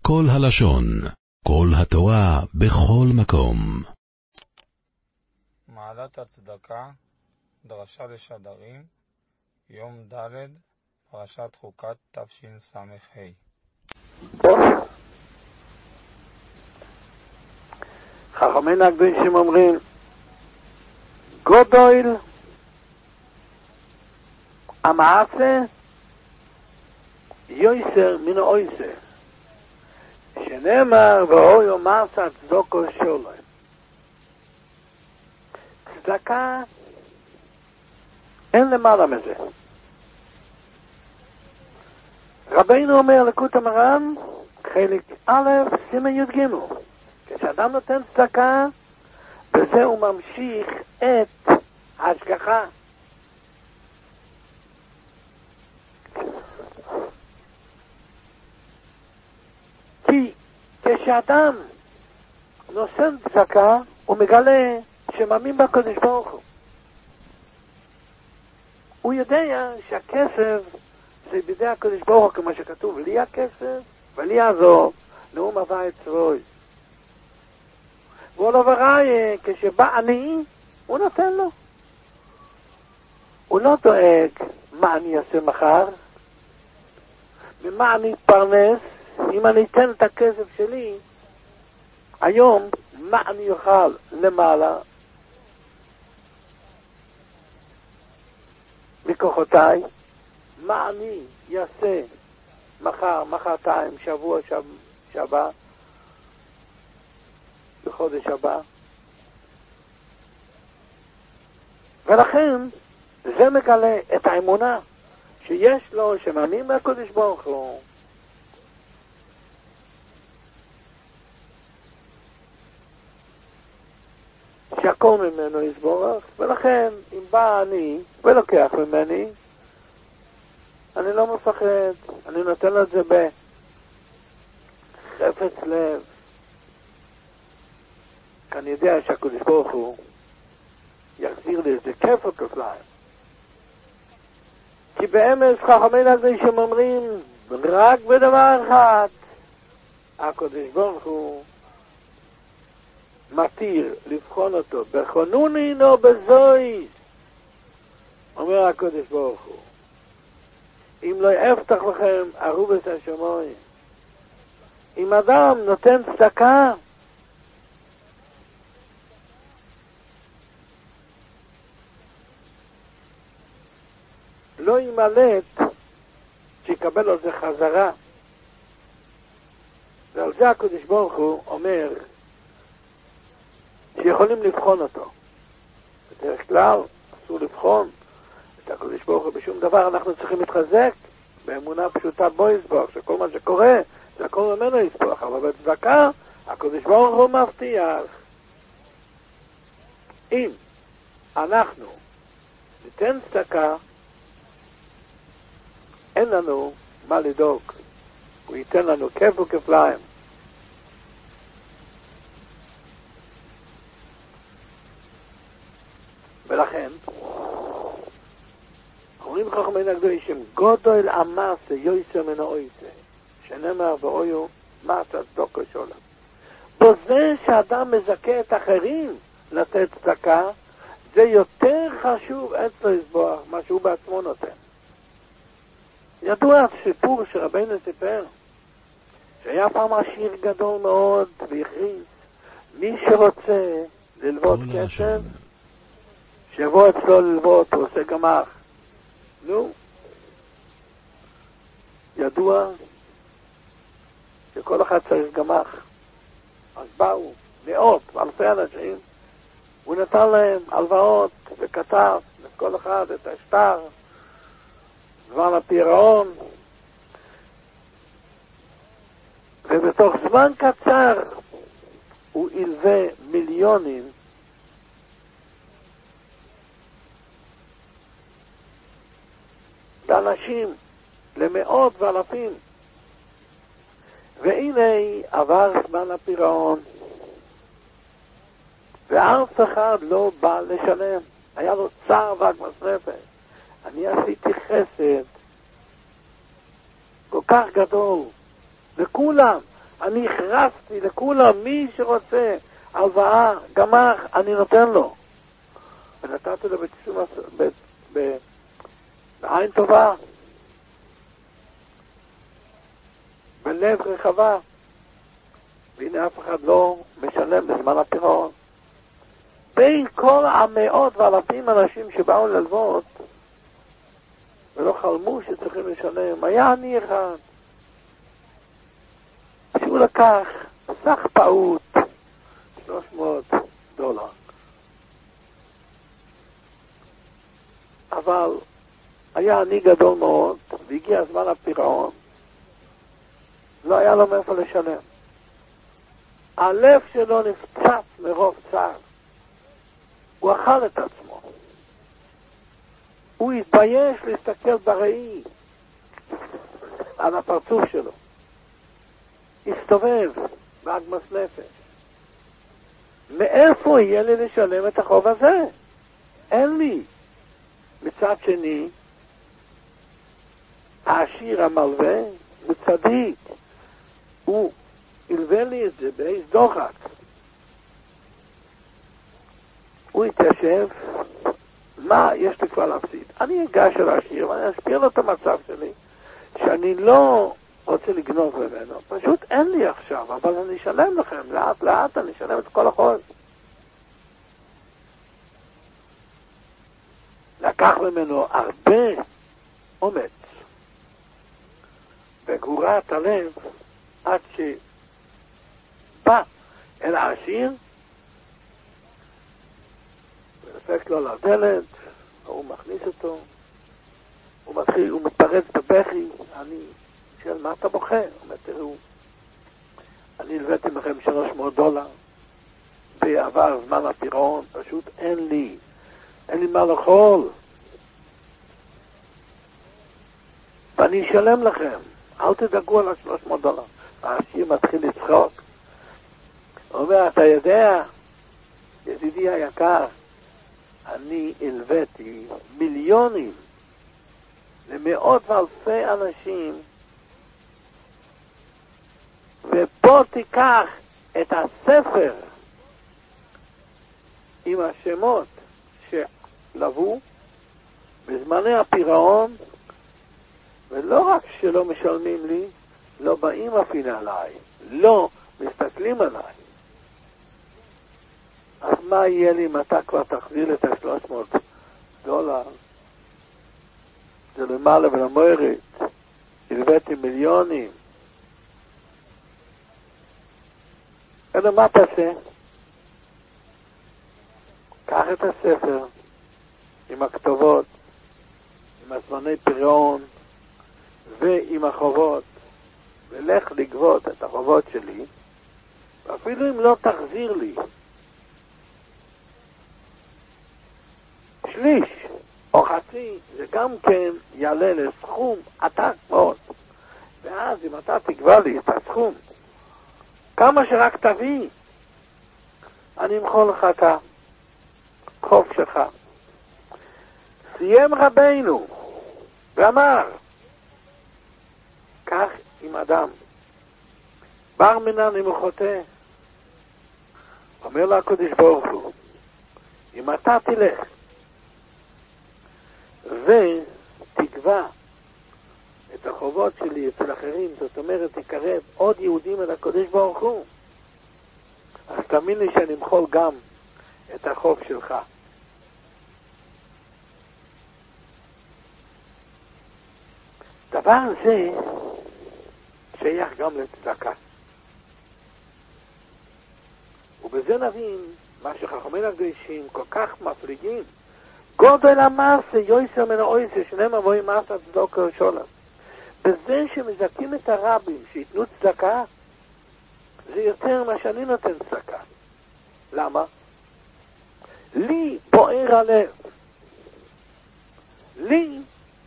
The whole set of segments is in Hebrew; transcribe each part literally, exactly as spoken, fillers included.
כל הלשון, כל התורה, בכל מקום. מעלת הצדקה, דרשה לשדרים, יום ד', פרשת חוקת תשס"ה. חכמינו הקדושים אומרים, גדול המעשה יויסר מן האויסר, שנאמר ואויו מעשה צדוקו שולם. צדקה אין למעלה מזה. רבינו אומר לקות המרן, חלק א' סימן י' ג', כשאדם נותן צדקה, בזה הוא ממשיך את ההשגחה. כי כשאדם נותן צדקה, הוא מגלה שמאמין בקדוש ברוך הוא. הוא יודע שהכסף זה בידי הקדוש ברוך הוא, כמו שכתוב, לי הכסף ולי יעזור, נאום הבא את צבוי. והוא לא בראה, כשבא אני, הוא נותן לו. הוא לא דואג מה אני אעשה מחר, ומה אני אתפרנס, אם אני אתן את הכסף שלי, היום, מה אני אוכל למעלה, מכוחותיי, מה אני אעשה מחר, מחרתיים, שבוע, שב, שבה, בחודש הבא. ולכן זה מגלה את האמונה שיש לו, שמאמין בקדוש ברוך הוא. שהכל ממנו יסבורך, ולכן אם בא אני ולוקח ממני, אני לא מפחד, אני נותן לו את זה בחפץ לב. כי אני יודע שהקדוש ברוך הוא יחזיר לי את זה כפל כפליים. כי באמס חכמינו הקדושים אומרים רק בדבר אחד, הקדוש ברוך הוא מתיר לבחון אותו בחנונין או בזויס. אומר הקדוש ברוך הוא, אם לא יפתח לכם ארובס השמיים, אם אדם נותן צדקה, לא ימלט שיקבל לו זה חזרה. ועל זה הקדוש ברוך הוא אומר שיכולים לבחון אותו. בדרך כלל אסור לבחון את הקדוש ברוך הוא בשום דבר. אנחנו צריכים להתחזק באמונה פשוטה בו יסבוך, שכל מה שקורה זה הכל ממנו יסבוך. אבל בצדקה הקדוש ברוך הוא מבטיח, אם אנחנו ניתן צדקה, אין לנו מה לדאוג, הוא ייתן לנו כפל כפליים. ולכן אומרים חכמינו הקדושים, גדול המעשה יויסר מן האויסר, שנאמר ואויו מעשה צדוקו שולם. בזה שאדם מזכה את אחרים לתת צדקה, זה יותר חשוב אצלו לסבוח מה שהוא בעצמו נותן. ידוע סיפור שרבינו סיפר, שהיה פעם עשיר גדול מאוד והכריז, מי שרוצה ללוות כסף, שיבוא אצלו ללוות, הוא עושה גמח. נו, ידוע שכל אחד צריך גמח. אז באו מאות ואלפי אנשים, הוא נתן להם הלוואות וכתב לכל אחד את השטר, זמן הפירעון, ובתוך זמן קצר הוא ילווה מיליונים לאנשים, למאות ואלפים. והנה עבר זמן הפירעון ואף אחד לא בא לשלם. היה לו צער ועגמת נפש. אני עשיתי חסד כל כך גדול לכולם, אני הכרזתי לכולם, מי שרוצה הלוואה, גמר, אני נותן לו. ונתתי לו בתשום, ב, ב, בעין טובה, בלב רחבה. והנה אף אחד לא משלם בזמן הפירעון. בין כל המאות ואלפים אנשים שבאו ללוות ולא חלמו שצריכים לשלם, היה אני אחד שהוא לקח סך פעוט שלוש מאות דולר, אבל היה אני גדול מאוד והגיע זמן הפירעון, לא היה לו מאיפה לשלם. הלב שלו נפצץ מרוב צער, הוא אכל את עצמו, הוא התבייש להסתכל בראי על הפרצוף שלו, הסתובב באגמס נפש. מאיפה יהיה לי לשלם את החוב הזה? אין לי. מצד שני, העשיר המלווה הוא צדיק, הוא הלווה לי את זה באיז דוחק. הוא התיישב, מה יש לי כבר להפסיד? אני אגש אל העשיר ואני אסביר לו את המצב שלי, שאני לא רוצה לגנוב ממנו, פשוט אין לי עכשיו, אבל אני אשלם לכם, לאט לאט אני אשלם את כל החוב. לקח ממנו הרבה אומץ וגבורת הלב עד שבא אל העשיר ודפק לו לדלת, הוא מכניס אותו, הוא מתחיל, הוא מתפרץ בבכי. אני שואל, מה אתה בוכה? הוא אומר, תראו, אני הלוויתי לכם שלוש מאות דולר בעבר זמן הפירעון, פשוט אין לי אין לי מה לאכול ואני אשלם לכם, אל תדאגו על ה-שלוש מאות דולר. העשיר מתחיל לצחוק, הוא אומר, אתה יודע, ידידי היקר, אני הלוויתי מיליונים למאות ואלפי אנשים, ופה תיקח את הספר עם השמות שלבו בזמני הפירעון, ולא רק שלא משלמים לי, לא באים אפילו עליי, לא מסתכלים עליי. אז מה יהיה לי אם אתה כבר תחזיר את ה-שלוש מאות דולר? זה למעלה ולמוירת, הלוויתי מיליונים. אלא מה תעשה? קח את הספר עם הכתובות, עם הזמני פירעון ועם החובות, ולך לגבות את החובות שלי, ואפילו אם לא תחזיר לי שליש או חצי, זה גם כן יעלה לסכום עתק מאוד. ואז אם אתה תגבה לי את הסכום, כמה שרק תביא, אני אמחול לך את החוב שלך. סיים רבינו ואמר, כך עם אדם בר מינן אם הוא חוטא, אומר לה הקדוש ברוך הוא, אם אתה תלך ותגבה את החובות שלי אצל אחרים, זאת אומרת תקרב עוד יהודים אל הקדוש ברוך הוא, אז תאמין לי שאני אמחול גם את החוב שלך. דבר זה שייך גם לצדקה, ובזה נבין מה שחכמינו הקדושים כל כך מפליגים. גודל המעשה יויסר מן האויסר, שנאמר בואי מעשה צדקה ושולם. בזה שמזכים את הרבים שיתנו צדקה, זה יותר מה שאני נותן צדקה. למה? לי בוער הלב, לי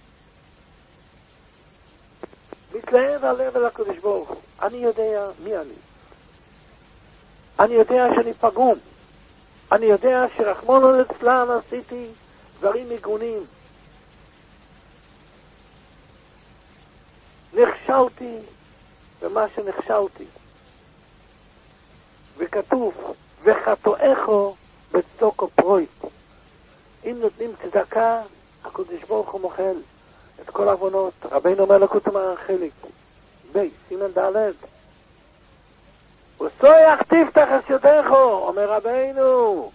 מתלהב הלב אל הקדוש ברוך הוא. אני יודע מי אני, אני יודע שאני פגום, אני יודע שרחמנא ליצלן עשיתי דברים מגונים, נכשלתי במה שנכשלתי, וכתוב, וחטואיכו בצדוקו פרויט. אם נותנים צדקה, הקדוש ברוך הוא מוחל את כל העוונות. רבינו אומר לקוטי מוהר"ן חלק בי, סימן ד' וסויח תפתח את ידךו, אומר רבינו.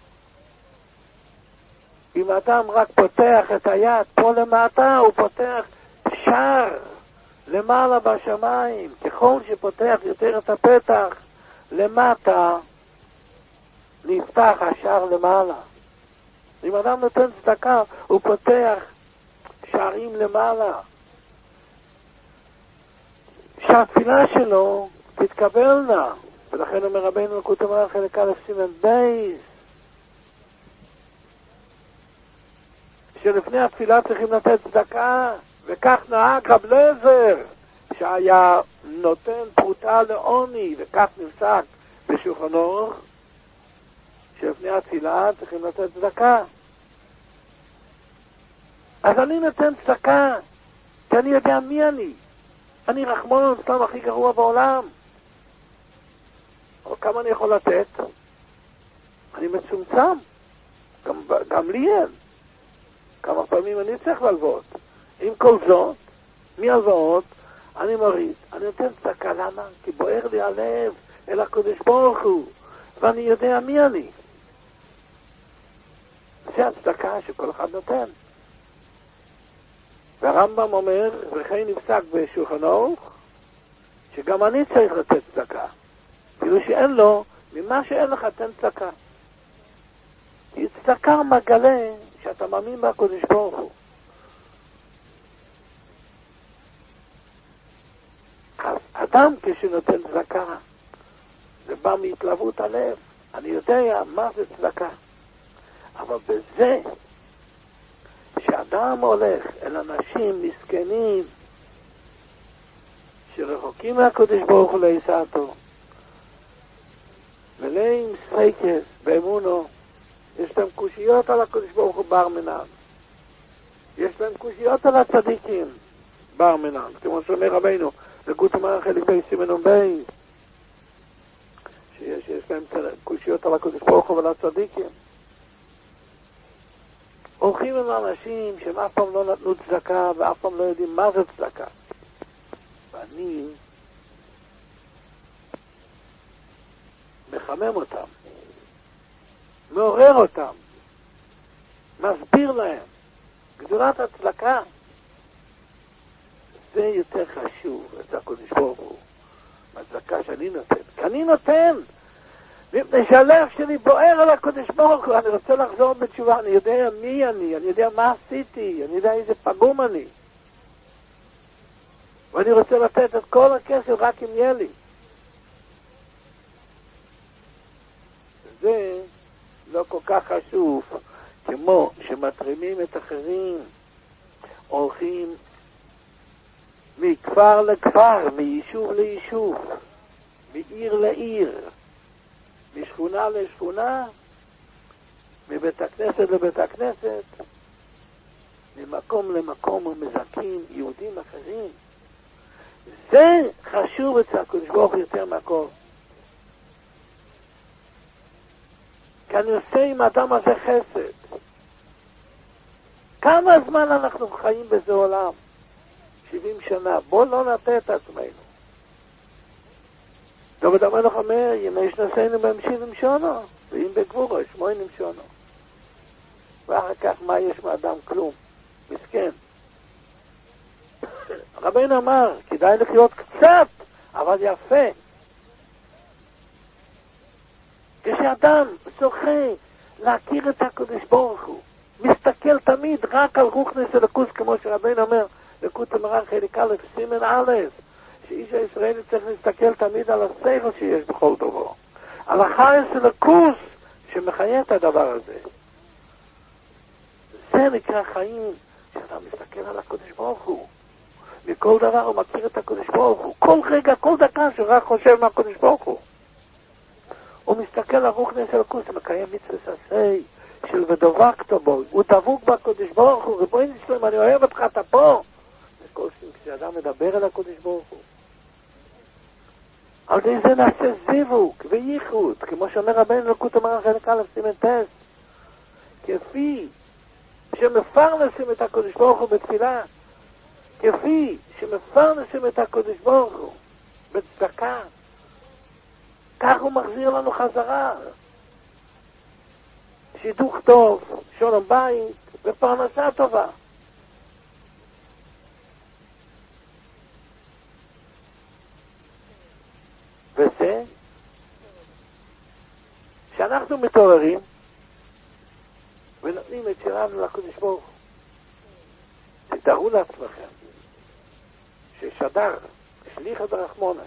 אם אדם רק פותח את היד פה למטה, הוא פותח שער למעלה בשמיים. ככל שפותח יותר את הפתח למטה, נפתח השער למעלה. אם אדם נותן צדקה, הוא פותח שערים למעלה. שהתפילה שלו תתקבלנה. ולכן אומר רבינו לקוטי מוהר"ן חלק א' סימן בייס, שלפני התפילה צריכים לתת צדקה, וכך נהג רב אליעזר, שהיה נותן פרוטה לעוני, וכך נפסק בשולחן אורוך, שלפני התפילה צריכים לתת צדקה. אז אני נותן צדקה, כי אני יודע מי אני. אני רחמון, סתם הכי גרוע בעולם. אבל כמה אני יכול לתת? אני מצומצם. גם, גם לי אין. כמה פעמים אני צריך להלוות. עם כל זאת, מהלוואות, אני מוריד. אני נותן צדקה, למה? כי בוער לי הלב אל הקדוש ברוך הוא, ואני יודע מי אני. זה הצדקה שכל אחד נותן. והרמב"ם אומר, וכן נפסק בשולחן אורוך, שגם אני צריך לתת צדקה. כאילו שאין לו, ממה שאין לך תן צדקה. כי צדקה מגלה שאתה מאמין בקדוש ברוך הוא. אז אדם כשנותן צדקה, זה בא מהתלהבות הלב. אני יודע מה זה צדקה. אבל בזה שאדם הולך אל אנשים מסכנים שרחוקים מהקדוש ברוך הוא לעשתו, מלאים ספקות באמונו, יש להם קושיות על הקדוש ברוך הוא בר מינן, יש להם קושיות על הצדיקים בר מינן, כמו שאומר רבינו לקוטי מוהר"ן חלק בי סימן בי, שיש יש להם קושיות על הקדוש ברוך הוא ועל הצדיקים. הולכים עם אנשים שהם אף פעם לא נתנו צדקה ואף פעם לא יודעים מה זה צדקה, ואני מחמם אותם, מעורר אותם, מסביר להם גדולת הצדקה. זה יותר חשוב את הקדוש ברוך הוא מהצדקה שאני נותן, כי אני נותן מפני שהלב שלי בוער על הקדוש ברוך הוא. אני רוצה לחזור בתשובה, אני יודע מי אני, אני יודע מה עשיתי, אני יודע איזה פגום אני, ואני רוצה לתת את כל הכסף רק אם יהיה לי. זה לא כל כך חשוב כמו שמתרימים את אחרים, הולכים מכפר לכפר, מיישוב ליישוב, מעיר לעיר, משכונה לשכונה, מבית הכנסת לבית הכנסת, ממקום למקום, ומזכים יהודים אחרים. זה חשוב אצל הקדוש ברוך הוא יותר מהכל. כי אני עושה עם האדם הזה חסד. כמה זמן אנחנו חיים בזה עולם? שבעים שנה. בוא לא נטה את עצמנו. דוד המלך אומר, ימי שנתנו בהם שבעים שנה, ואם בגבורו שמונים שנה. ואחר כך מה יש מאדם? כלום. מסכן. רבינו אמר, כדאי לחיות קצת, אבל יפה. כשאדם זוכה להכיר את הקדוש ברוך הוא, מסתכל תמיד רק על רוחניס אלוקוס, כמו שרבינו אומר, לקוטי מוהר"ן חלק א' סימן א', שאיש הישראלי צריך להסתכל תמיד על השכל שיש בכל דבר, על החייס אלוקוס שמחיה את הדבר הזה. זה נקרא חיים, שאתה מסתכל על הקדוש ברוך הוא, מכל דבר הוא מכיר את הקדוש ברוך הוא, כל רגע, כל דקה שרק חושב מהקדוש ברוך הוא. הוא מסתכל על רוחניס אלוקוס, הוא מקיים מצוות עשה של ודבקת בו, הוא דבוק בקדוש ברוך הוא, ריבונו של עולם, אני אוהב אותך, אתה פה. וכל כשאדם מדבר אל הקדוש ברוך הוא, על ידי זה נעשה זיווג וייחוד, כמו שאומר רבנו לקוטי מוהר"ן חלק א' סימן ט', כפי שמפרנסים את הקדוש ברוך הוא בתפילה, כפי שמפרנסים את הקדוש ברוך הוא בצדקה, כך הוא מחזיר לנו חזרה שידוך טוב, שלום בית ופרנסה טובה. וזה שאנחנו מתעוררים ונותנים את שלנו לקדוש ברוך הוא. תתארו לעצמכם ששדר שליח דרחמונה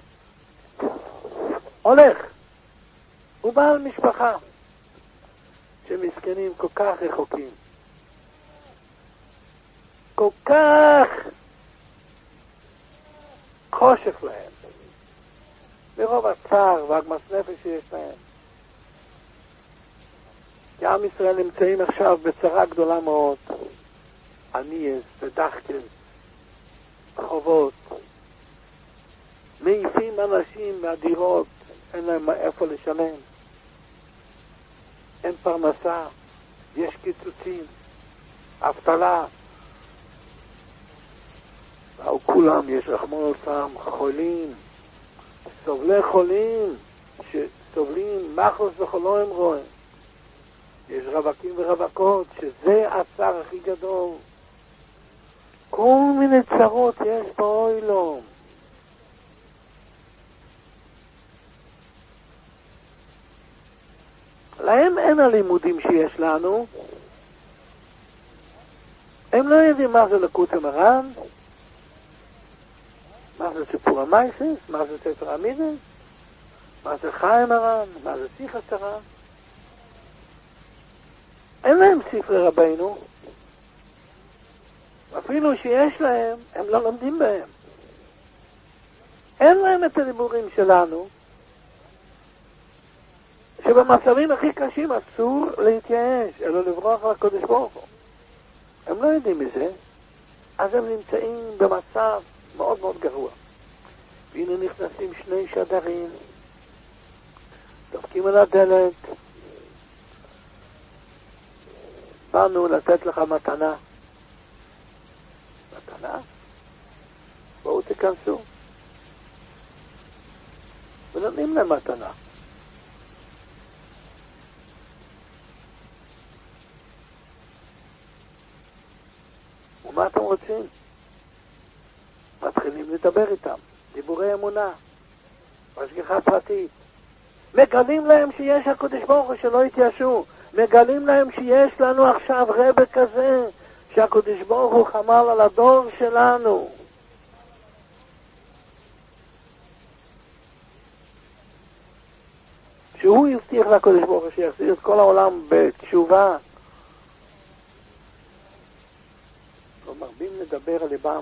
הולך, הוא בעל משפחה שמסכנים כל כך רחוקים, כל כך חושך להם, מרוב הצער והגמס נפש שיש להם. כי עם ישראל נמצאים עכשיו בצרה גדולה מאוד, ענייס ודחקל, חובות, מעיפים אנשים מהדירות, אין להם איפה לשלם, אין פרנסה, יש קיצוצים, אבטלה, או כולם, יש רחמון אותם, חולים, סובלי חולים, שסובלים מחוס וחולו הם רואים. יש רווקים ורווקות, שזה הצער הכי גדול. כל מיני צרות יש באוילום. להם אין הלימודים שיש לנו. הם לא יודעים מה זה לקוטי מוהר"ן, מה זה סיפור המייסס, מה זה ספר המידס, מה זה חיים מוהר"ן, מה זה שיחס מוהר"ן. אין להם ספרי רבינו, אפילו שיש להם, הם לא לומדים בהם. אין להם את הדיבורים שלנו, שבמצבים הכי קשים אסור להתייאש, אלא לברוח לקדוש ברוך הוא. הם לא יודעים מזה, אז הם נמצאים במצב מאוד מאוד גרוע. והנה נכנסים שני שדרים, דופקים על הדלת, באנו לתת לך מתנה. מתנה? בואו תיכנסו. ונותנים להם מתנה. ומה אתם רוצים? מתחילים לדבר איתם, דיבורי אמונה, השגחה פרטית. מגלים להם שיש הקדוש ברוך הוא שלא התייאשו. מגלים להם שיש לנו עכשיו רב כזה, שהקדוש ברוך הוא חמל על הדור שלנו. שהוא הבטיח לקדוש ברוך הוא שיחזיר את כל העולם בתשובה. ומרבים לדבר על ליבם.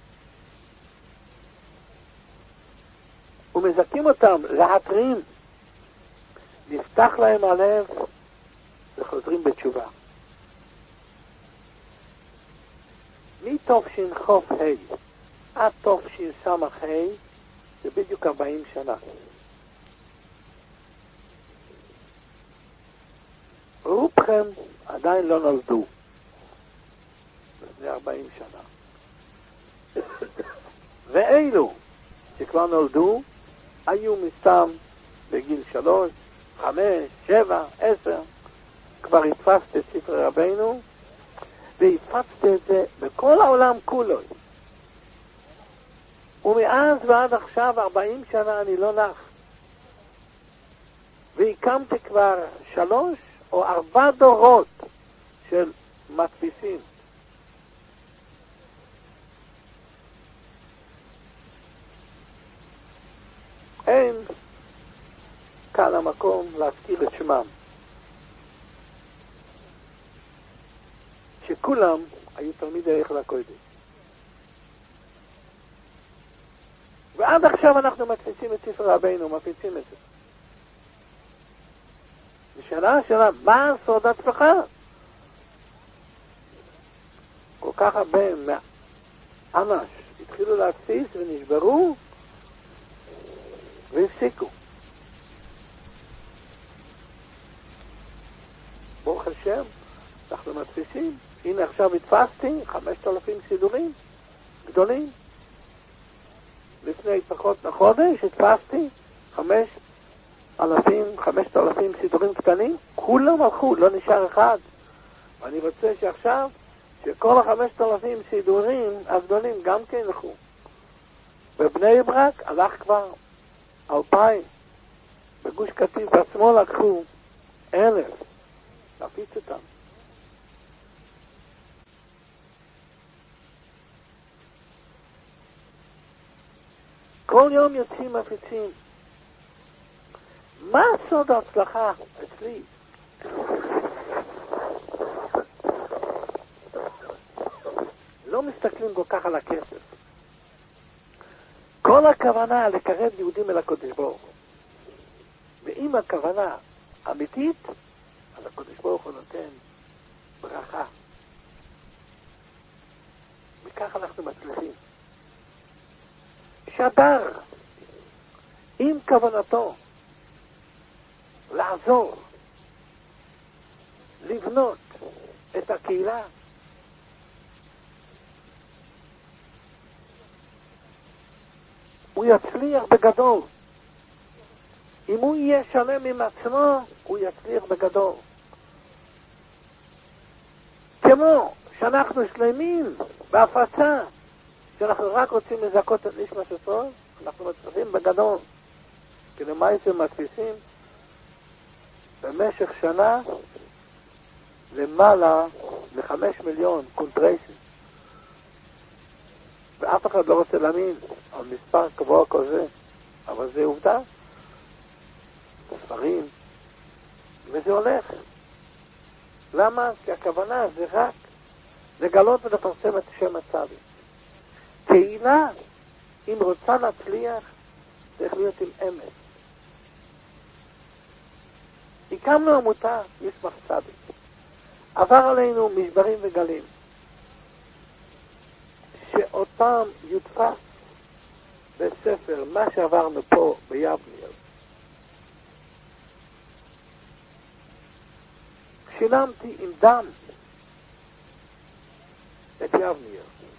ומזכים אותם להתרים. נפתח להם הלב וחוזרים בתשובה. מתופשין חוף ה' עד תופשין סמך ה' זה בדיוק ארבעים שנה. רובכם עדיין לא נולדו. זה ארבעים שנה. ואלו שכבר נולדו היו מסתם בגיל שלוש, חמש, שבע, עשר. כבר התפסת את ספרי רבינו והתפצת את זה בכל העולם כולו. ומאז ועד עכשיו ארבעים שנה אני לא נח. והקמתי כבר שלוש או ארבע דורות של מדפיסים. אין כאן המקום להזכיר את שמם. שכולם היו תלמידי היכל הקודש. ועד עכשיו אנחנו מדפיסים את ספר רבינו, מפיצים את זה. ושאלה השאלה, מה סוד ההצלחה? כל כך הרבה מהאנש התחילו להדפיס ונשברו, והפסיקו. ברוך השם, אנחנו מדפיסים. הנה עכשיו התפסתי חמשת אלפים סידורים גדולים. לפני פחות מחודש התפסתי חמש אלפים, חמשת אלפים סידורים קטנים. כולם הלכו, לא נשאר אחד. ואני רוצה שעכשיו שכל החמשת אלפים סידורים הגדולים גם כן ילכו. בבני ברק הלך כבר אלפיים. בגוש קטיף בעצמו לקחו אלף. להפיץ אותם. כל יום יוצאים מפיצים. מה סוד ההצלחה אצלי? לא מסתכלים כל כך על הכסף. כל הכוונה לקרב יהודים אל הקודש ברוך הוא. ואם הכוונה אמיתית, אז הקודש ברוך הוא נותן ברכה. וכך אנחנו מצליחים. שדר, עם כוונתו לעזור, לבנות את הקהילה, הוא יצליח בגדול. אם הוא יהיה שלם עם עצמו, הוא יצליח בגדול. כמו שאנחנו שלמים בהפצה, שאנחנו רק רוצים לזכות את נשמת ישראל, אנחנו מצליחים בגדול. כי למעשה מדפיסים במשך שנה למעלה מחמש מיליון קונטרייסים. ואף אחד לא רוצה להאמין על מספר קבוע כזה, אבל זה עובדה. ספרים, וזה הולך. למה? כי הכוונה זה רק לגלות ולפרסם את שם הצדיק. קהילה, אם רוצה להצליח, צריך להיות עם אמת. הקמנו עמותה, ישמח צדיק. עבר עלינו משברים וגלים. שאותם יודפס בספר, מה שעברנו פה ביבניר. שילמתי עם דם את יבניר.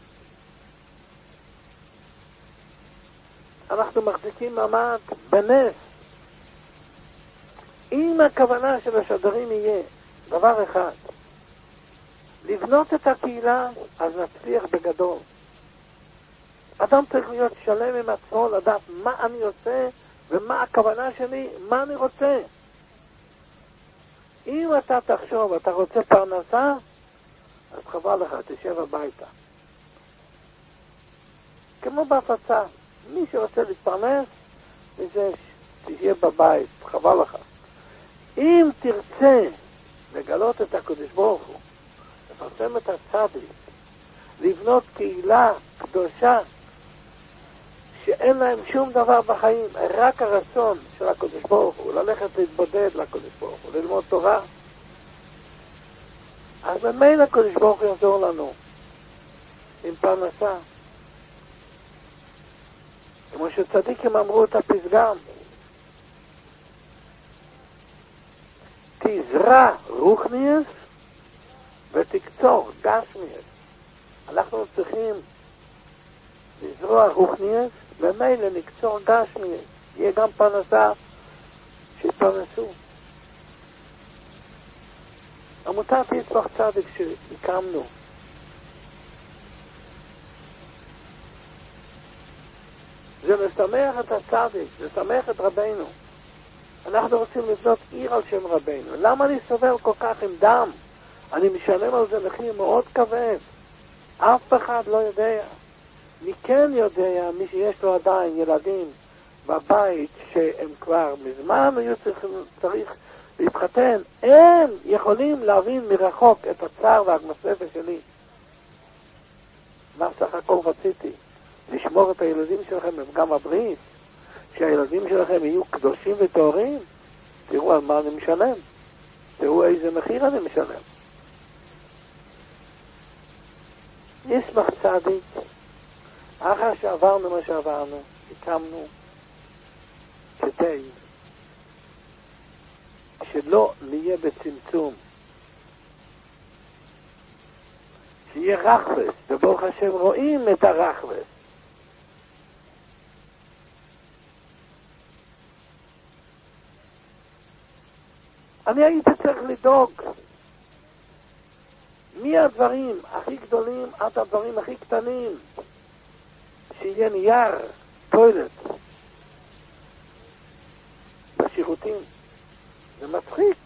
אנחנו מחזיקים מעמד בנס. אם הכוונה של השדרים יהיה דבר אחד, לבנות את הקהילה, אז נצליח בגדול. אדם צריך להיות שלם עם עצמו, לדעת מה אני עושה ומה הכוונה שלי, מה אני רוצה. אם אתה תחשוב, אתה רוצה פרנסה, אז חבל לך, תשב הביתה. כמו בהפצה, מי שרוצה להתפרנס, זה תשב בבית, חבל לך. אם תרצה לגלות את הקדוש ברוך הוא, לפרסם את הצדיק, לבנות קהילה קדושה, שאין להם שום דבר בחיים, רק הרצון של הקדוש ברוך הוא, ללכת להתבודד לקדוש ברוך הוא, ללמוד תורה, אז במילא הקדוש ברוך הוא יעזור לנו עם פרנסה. כמו שצדיקים אמרו את הפסגם, תזרע רוחניאס ותקצור גשמיאס. אנחנו צריכים לזרוע רוחניאס, ומילא נקצור גשמיאס. יהיה גם פרנסה שיתפרנסו. עמותת ישמח צדיק שהקמנו, זה לשמח את הצדיק, לשמח את רבינו. אנחנו רוצים לבנות עיר על שם רבינו. למה אני סובל כל כך עם דם? אני משלם על זה מחיר מאוד כבד. אף אחד לא יודע. מי כן יודע, מי שיש לו עדיין ילדים בבית שהם כבר מזמן היו צריך, צריך להתחתן, הם יכולים להבין מרחוק את הצער והמספר שלי. מה סך הכל רציתי? לשמור את הילדים שלכם גם הברית, שהילדים שלכם יהיו קדושים וטהורים. תראו על מה אני משלם, תראו איזה מחיר אני משלם. ישמח צדיק, אחר שעברנו מה שעברנו, הקמנו כדי שלא נהיה בצמצום, שיהיה רחבס, וברוך השם רואים את הרחבס. אני הייתי צריך לדאוג מי הדברים הכי גדולים עד הדברים הכי קטנים, שיהיה נייר, טוילט בשירותים. זה מצחיק,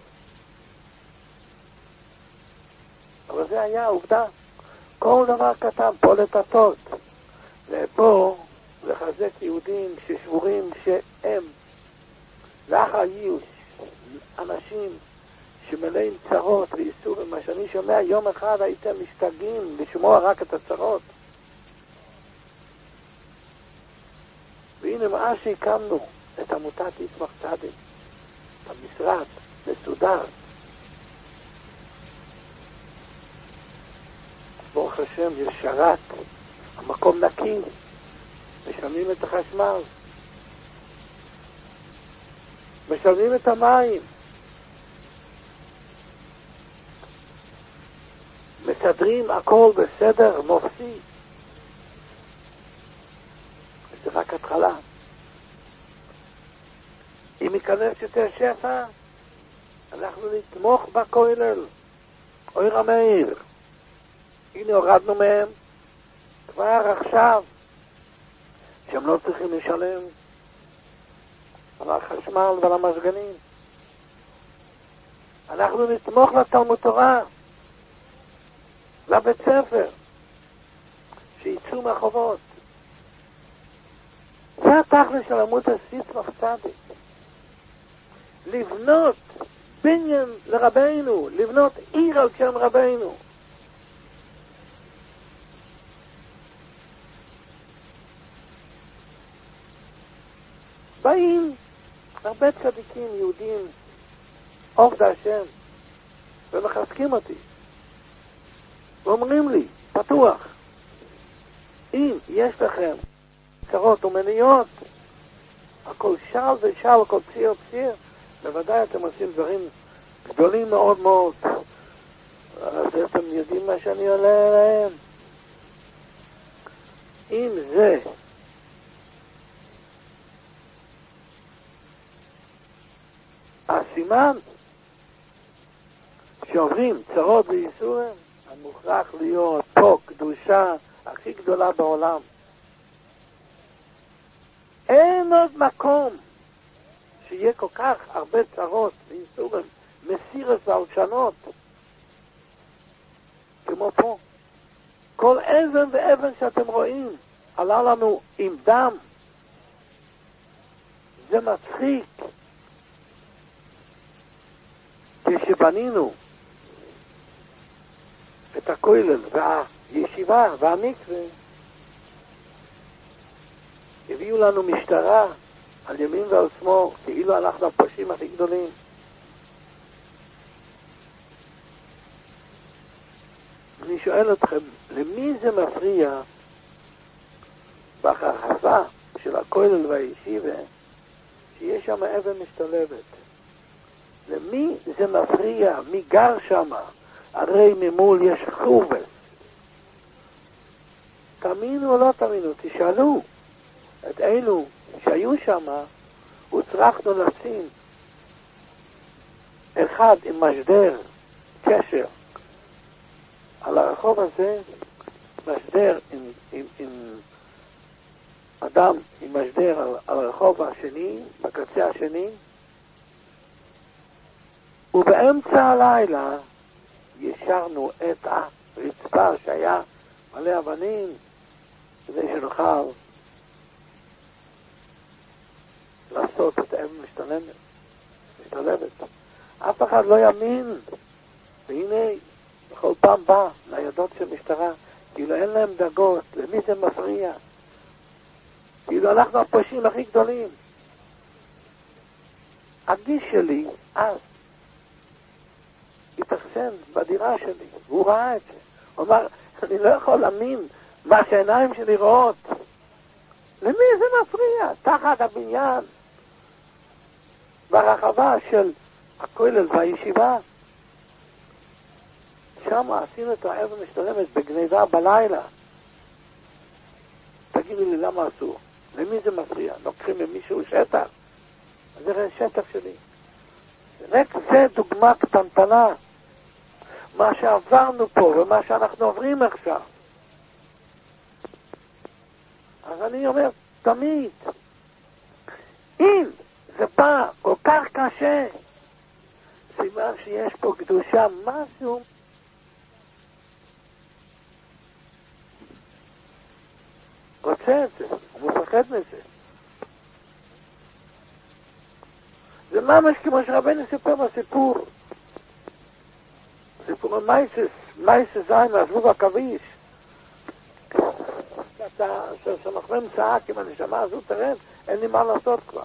אבל זה היה עובדה. כל דבר קטן, פה לטטות, ופה לחזק יהודים ששבורים שהם לאחר ייאוש, אנשים שמלאים צרות ואיסורים. מה שאני שומע, יום אחד הייתם משתגעים לשמוע רק את הצרות. והנה מאז שהקמנו את עמותת יצמח צדיק, המשרד מסודר, ברוך השם יש שרת, המקום נקי, משלמים את החשמל, משלמים את המים, מסדרים הכל בסדר מופתי. זה רק התחלה. אם ייכנס יותר שפע, אנחנו נתמוך בכולל, אוי רמאיר. הנה הורדנו מהם כבר עכשיו, שהם לא צריכים לשלם על החשמל ועל המזגנים. אנחנו נתמוך לתלמוד תורה, לבית ספר, שיצאו מהחובות. זה התכל'ס של עמותת יצמח צדיק. לבנות בניין לרבנו, לבנות עיר על שם רבנו. באים הרבה צדיקים יהודים עובד השם ומחזקים אותי ואומרים לי פתוח, אם יש לכם צרות ומניות, הכל של ושל, הכל פסיר פסיר, בוודאי אתם עושים דברים גדולים מאוד מאוד. אז אתם יודעים מה שאני עולה אליהם. אם זה הסימן שעוברים צרות וייסורים, המוכרח להיות פה קדושה הכי גדולה בעולם. אין עוד מקום שיהיה כל כך הרבה צרות וייסורים, מסירות והלשנות, כמו פה. כל אבן ואבן שאתם רואים עלה לנו עם דם. זה מצחיק. כשבנינו את הכולל והישיבה והמקווה, הביאו לנו משטרה על ימין ועל שמאל, כאילו אנחנו הפושעים הכי גדולים. אני שואל אתכם, למי זה מפריע בחרפה של הכולל והישיבה שיש שם אבן משתלבת? למי זה מפריע? מי גר שם? הרי ממול יש חובס. תאמינו או לא תאמינו, תשאלו את אלו שהיו שם. וצריכנו לשים אחד עם משדר קשר על הרחוב הזה, משדר עם, עם, עם אדם עם משדר על, על הרחוב השני, בקצה השני, ובאמצע הלילה ישרנו את הרצפה שהיה מלא אבנים, כדי שנוכל לעשות את האבן משתלמת, משתלבת. אף אחד לא יאמין. והנה, בכל פעם בא ניידות של משטרה, כאילו אין להם דאגות, למי זה מפריע? כאילו אנחנו הפושעים הכי גדולים. הגיס שלי, אז, התאכסן בדירה שלי, והוא ראה את זה. הוא אמר, אני לא יכול להאמין מה שהעיניים שלי רואות. למי זה מפריע? תחת הבניין ברחבה של הכולל והישיבה. שם עשינו את האבן משתלמת בגניבה בלילה. תגידו לי למה אסור? למי זה מפריע? לוקחים ממישהו שטח? אז זה שטח שלי. רק זה דוגמה קטנטנה. מה שעברנו פה ומה שאנחנו עוברים עכשיו. אז אני אומר, תמיד, אם זה בא כל כך קשה, סימן שיש פה קדושה, משהו, רוצה את זה, הוא מפחד מזה. זה ממש כמו שרבנו סיפר בסיפור. סיפור המייסס, מייסס זין, עזבו בקביש. שמחמם צעק, אם הנשמה הזו תרד, אין לי מה לעשות כבר.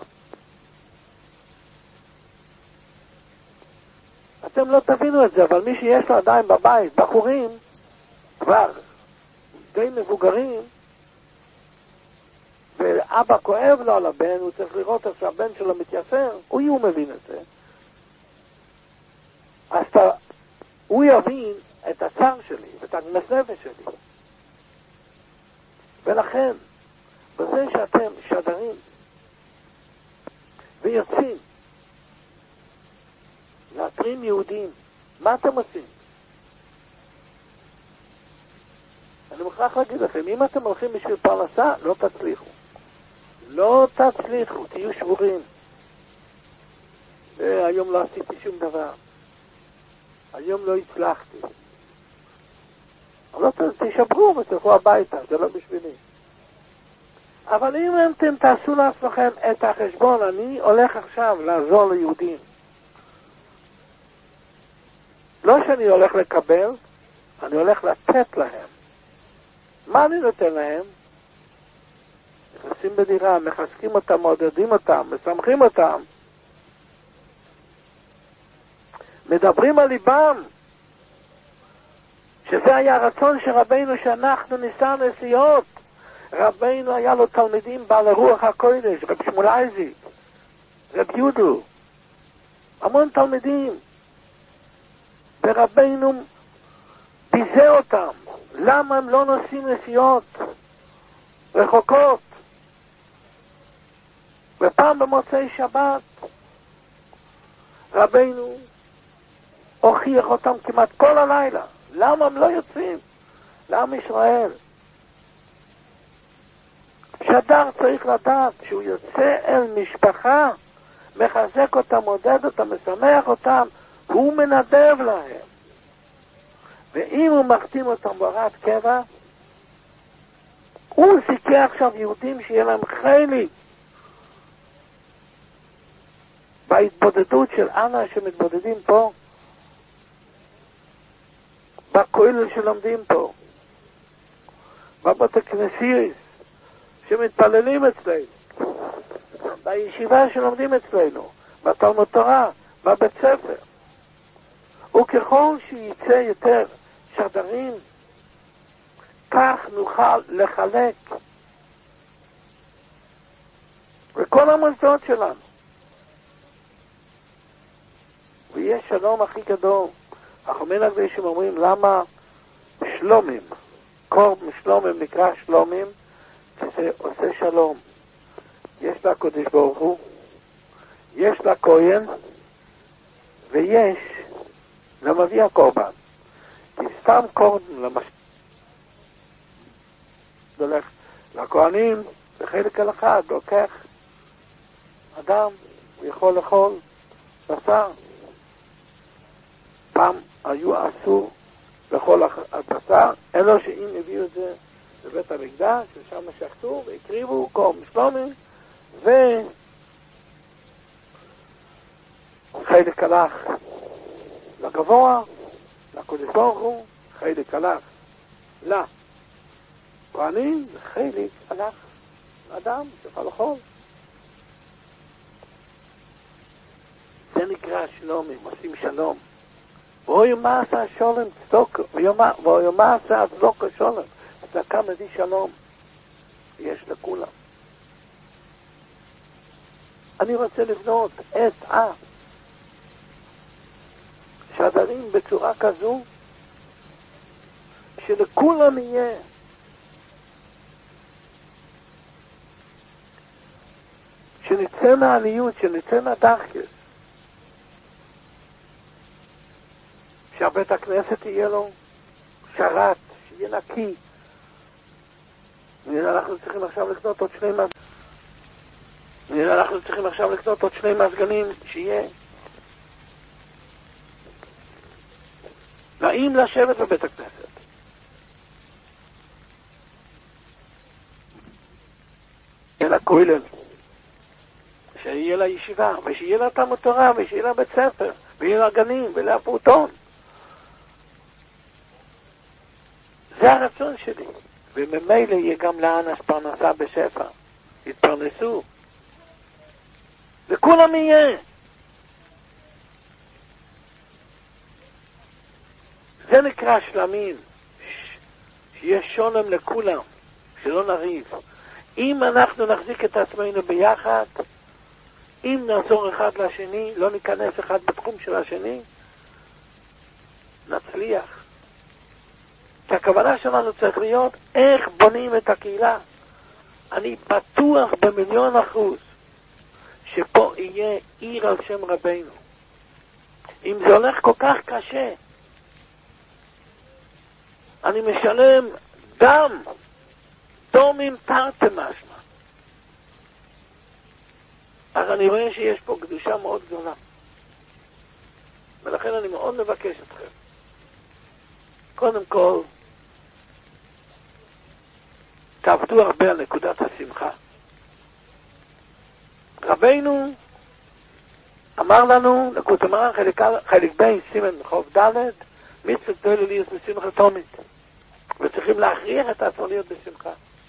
אתם לא תבינו את זה, אבל מי שיש לו עדיין בבית, בחורים, כבר די מבוגרים, ואבא כואב לו על הבן, הוא צריך לראות איך שהבן שלו מתייסר, הוא יהיו מבין את זה. אז אתה, הוא יבין את הצער שלי, ואת המסנפש שלי. ולכן, בזה שאתם שדרים ויוצאים להתרים יהודים, מה אתם עושים? אני מוכרח להגיד לכם, אם אתם הולכים בשביל פרנסה, לא תצליחו. לא תצליחו, תהיו שבורים. היום לא עשיתי שום דבר. היום לא הצלחתי. לא תשברו ותלכו הביתה, זה לא בשבילי. אבל אם אתם תעשו לעצמכם את החשבון, אני הולך עכשיו לעזור ליהודים. לא שאני הולך לקבל, אני הולך לתת להם. מה אני נותן להם? נכנסים בדירה, מחזקים אותם, מעודדים אותם, משמחים אותם. מדברים על ליבם. שזה היה הרצון של רבינו שאנחנו ניסע נסיעות. רבינו היה לו תלמידים בעל רוח הקודש, רב שמואל אייזיק, רב יודו, המון תלמידים. ורבינו ביזה אותם. למה הם לא נוסעים נסיעות רחוקות? ופעם במוצאי שבת רבינו הוכיח אותם כמעט כל הלילה. למה הם לא יוצאים? לעם ישראל. שדר צריך לדעת שהוא יוצא אל משפחה, מחזק אותם, מודד אותם, משמח אותם, הוא מנדב להם. ואם הוא מחתים אותם בהוראת קבע, הוא סיכה עכשיו יהודים שיהיה להם חלק בהתבודדות של אנה שמתבודדים פה, בכולל שלומדים פה, בבתי כנסיות שמתפללים אצלנו, בישיבה שלומדים אצלנו, בתלמוד תורה, בבית ספר. וככל שיצא יותר שדרים, כך נוכל לחלק בכל המוסדות שלנו. ויש שלום הכי גדול. החומים הקדושים אומרים למה שלומים, קורב משלומים נקרא שלומים, כי זה עושה שלום. יש לה קודש ברוך הוא, יש לה כהן, ויש למביא הקורבן. כי סתם קורבן למשל הולך לכהנים בחלק על אחד, לוקח אדם, הוא יכול לאכול בשר. פעם היו אסור לאכול הבשר, אלו שאם הביאו את זה בבית המקדש, ושם שחטו והקריבו קורבן משלומים, וחלק הלך לגבוה, לקודש ברוך הוא, חלק הלך לה כהנים, וחלק הלך לאדם שיוכל לאכול. זה נקרא שלומים, עושים שלום. ואוימה עשה שולם צדוקה, ואוימה עשה צדוקה שולם. צדקה מביא שלום. יש לכולם. אני רוצה לבנות את ה... שדרים בצורה כזו שלכולם יהיה שנצא מהעניות, שנצא מהדחקס, שהבית הכנסת יהיה לו שרת, שיהיה נקי. נראה אנחנו צריכים עכשיו לקנות עוד שני מזגנים, נראה אנחנו צריכים עכשיו לקנות עוד שני מזגנים, שיהיה נעים לשבת בבית הכנסת. יהיה לה כולל, שיהיה לה ישיבה, ושיהיה לה תלמוד תורה, ושיהיה לה בית ספר, ויהיה לה גנים, ויהיה לה פעוטון. זה הרצון שלי. וממילא יהיה גם לאנס פרנסה בשפע. יתפרנסו. וכולם יהיה. זה נקרא שלמים. שיש שולם לכולם. שלא נריב. אם אנחנו נחזיק את עצמנו ביחד, אם נעזור אחד לשני, לא ניכנס אחד בתחום של השני, נצליח. כי הכוונה שלנו צריך להיות איך בונים את הקהילה. אני בטוח במיליון אחוז שפה יהיה עיר על שם רבינו. אם זה הולך כל כך קשה, אני משלם דם, דומים תרתי משמע. אז אני רואה שיש פה קדושה מאוד גדולה. ולכן אני מאוד מבקש אתכם. קודם כל, תעבדו הרבה על נקודת השמחה. רבינו אמר לנו, נקודת אמרה, חלק, חלק בין סימן חוב ד' מצוות גדולה להיות בשמחה תמיד. וצריכים להכריח את עצמו להיות בשמחה.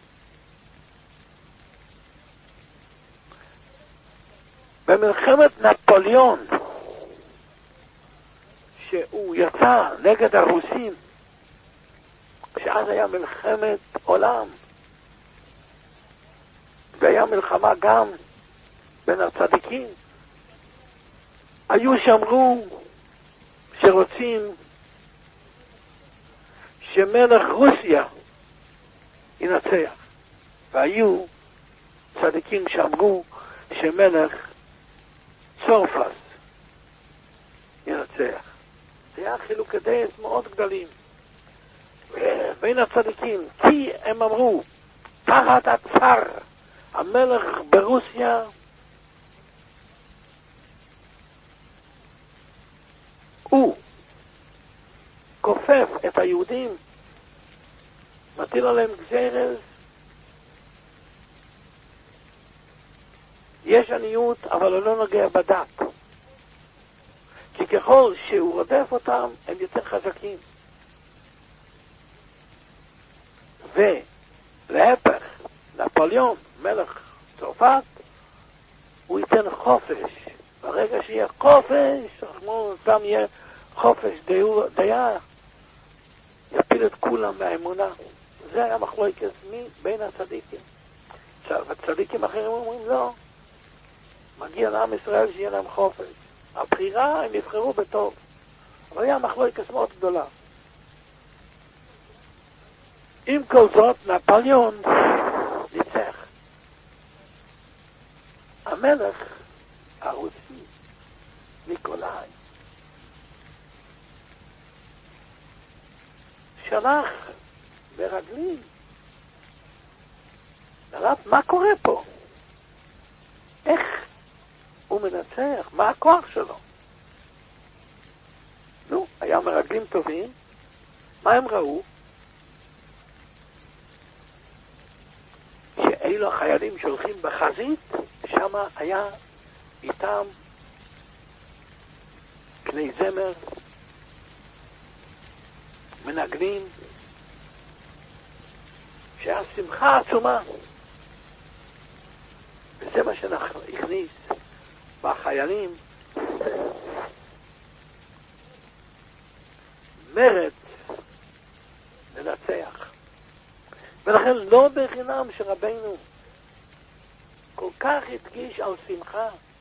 במלחמת נפוליאון, שהוא יצא נגד הרוסים, שאז היה מלחמת עולם, והיה מלחמה גם בין הצדיקים, היו שאמרו שרוצים שמלך רוסיה ינצח, והיו צדיקים שאמרו שמלך צרפת ינצח. זה היה חילוקי דעת מאוד גדולים בין הצדיקים, כי הם אמרו תחת הצר המלך ברוסיה הוא כופף את היהודים, מטיל עליהם גזירות, יש עניות אבל הוא לא נוגע בדת, כי ככל שהוא רודף אותם הם יותר חזקים. ולהפך, נפוליאון מלך צרפת, הוא ייתן חופש. ברגע שיהיה חופש, גם יהיה חופש דייה, יפיל את כולם מהאמונה. זה היה מחלוקת מי בין הצדיקים. הצדיקים אחרים אומרים לא, מגיע לעם ישראל שיהיה להם חופש. הבחירה הם יבחרו בטוב. אבל היה מחלוקת מאוד גדולה. עם כל זאת, נפוליאון ניצח. המלך הרוסי, ניקולאי, שלח ברגלים לראות מה קורה פה, איך הוא מנצח, מה הכוח שלו. נו, היה מרגלים טובים. מה הם ראו? שאלו החיילים שהולכים בחזית, שם היה איתם כלי זמר, מנגנים, שהיה שמחה עצומה. וזה מה שהכניס בחיילים מרד לנצח. ולכן לא בחינם שרבינו כל כך הדגיש על שמחה.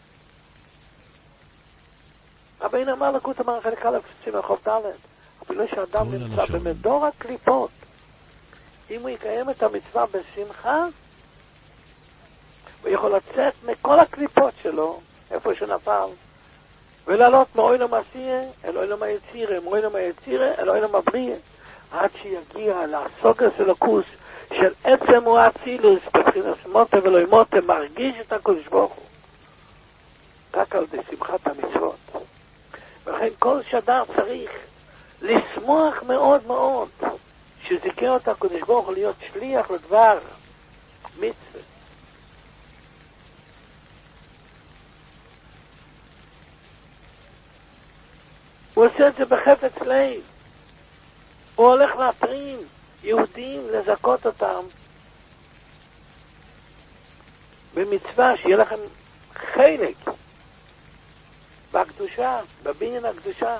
רבינו אמר לקוט אמר חלק א' סימן חוב ד', אפילו שאדם נמצא במדור הקליפות, אם הוא יקיים את המצווה בשמחה, הוא יכול לצאת מכל הקליפות שלו, איפה שנפל, ולעלות מאוילום עשייה, אל אוילום היצירה, מאוילום היצירה, אל אוילום הבריא, עד שיגיע לסוגר של הכוס, של עצם הוא האצילוס, בבחינת מוטה ולא מוטה, מרגיש את הקדוש ברוך הוא. רק על ידי שמחת המצוות. ולכן כל שדר צריך לשמוח מאוד מאוד, שזיכה אותה הקדוש ברוך הוא להיות שליח לדבר מצווה. הוא עושה את זה בחפץ לב. הוא הולך להתרים יהודים, לזכות אותם במצווה שיהיה לכם חלק בקדושה, בבניין הקדושה.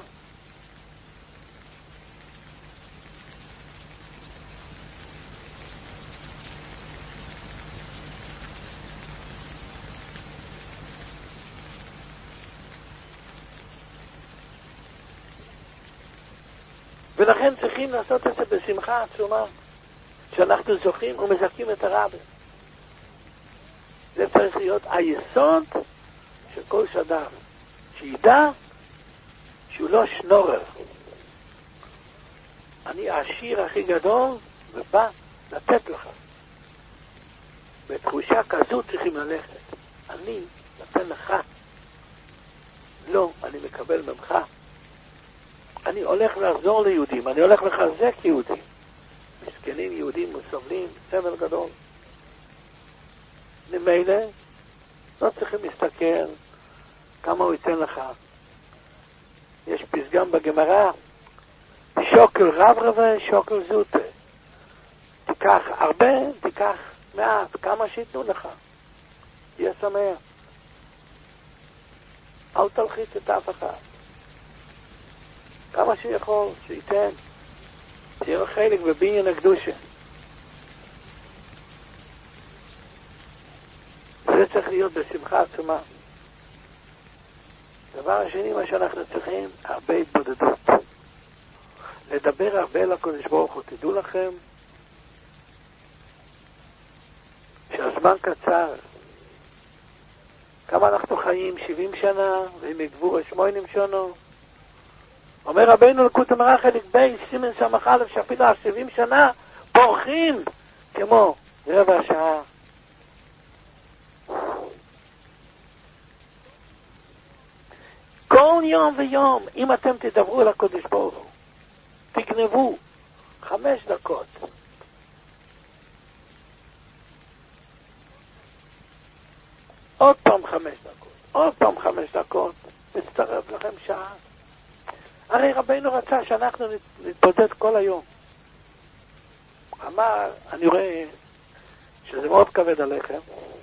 ולכן צריכים לעשות את זה בשמחה עצומה, שאנחנו זוכים ומזכים את הרבי. זה צריך להיות היסוד של כל שדר, שידע שהוא לא שנורר. אני העשיר הכי גדול ובא לתת לך. בתחושה כזו צריכים ללכת. אני נותן לך. לא, אני מקבל ממך. אני הולך לעזור ליהודים, אני הולך לחזק יהודים. מסכנים יהודים וסובלים, סבל גדול. ממילא לא צריכים להסתכל כמה הוא ייתן לך. יש פסגם בגמרא, שוקל רב רבה, שוקל זוטה. תיקח הרבה, תיקח מעט, כמה שיתנו לך. יהיה שמח. אל תלחיץ את אף אחד. כמה שיכול, שייתן. שיהיה חלק בבניין הקדושה. זה צריך להיות בשמחה עצומה. דבר השני, מה שאנחנו צריכים, הרבה התבודדות. לדבר הרבה לקדוש ברוך הוא. תדעו לכם שהזמן קצר. כמה אנחנו חיים? שבעים שנה, והם יגבור שמונים שנה. אומר רבינו לקוט המרה חלק בי, סימן סמך א', שאפילו שבעים שנה פורחים כמו רבע שעה. כל יום ויום, אם אתם תדברו על הקדוש ברוך הוא, תגנבו חמש דקות. עוד פעם חמש דקות, עוד פעם חמש דקות, מצטרף לכם שעה. הרי רבינו רצה שאנחנו נתבודד כל היום. אמר, אני רואה שזה מאוד כבד עליכם,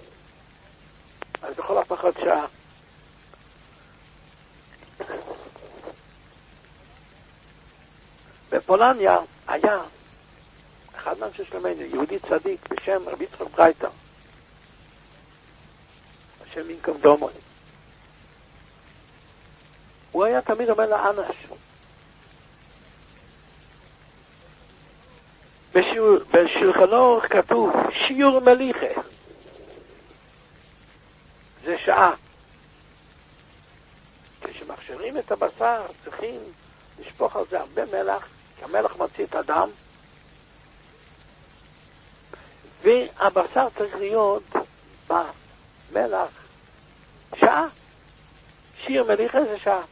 אז בכל הפחות שעה. בפולניה היה אחד מאנשי שלומנו, יהודי צדיק בשם רבי יצחק ברייטר, השם ינקום דומו. הוא היה תמיד אומר לאנש, בשולחנו כתוב שיעור מליחה, זה שעה. כשמכשירים את הבשר צריכים לשפוך על זה הרבה מלח, כי המלח מוציא את הדם, והבשר צריך להיות במלח שעה. שיר מליחה זה שעה.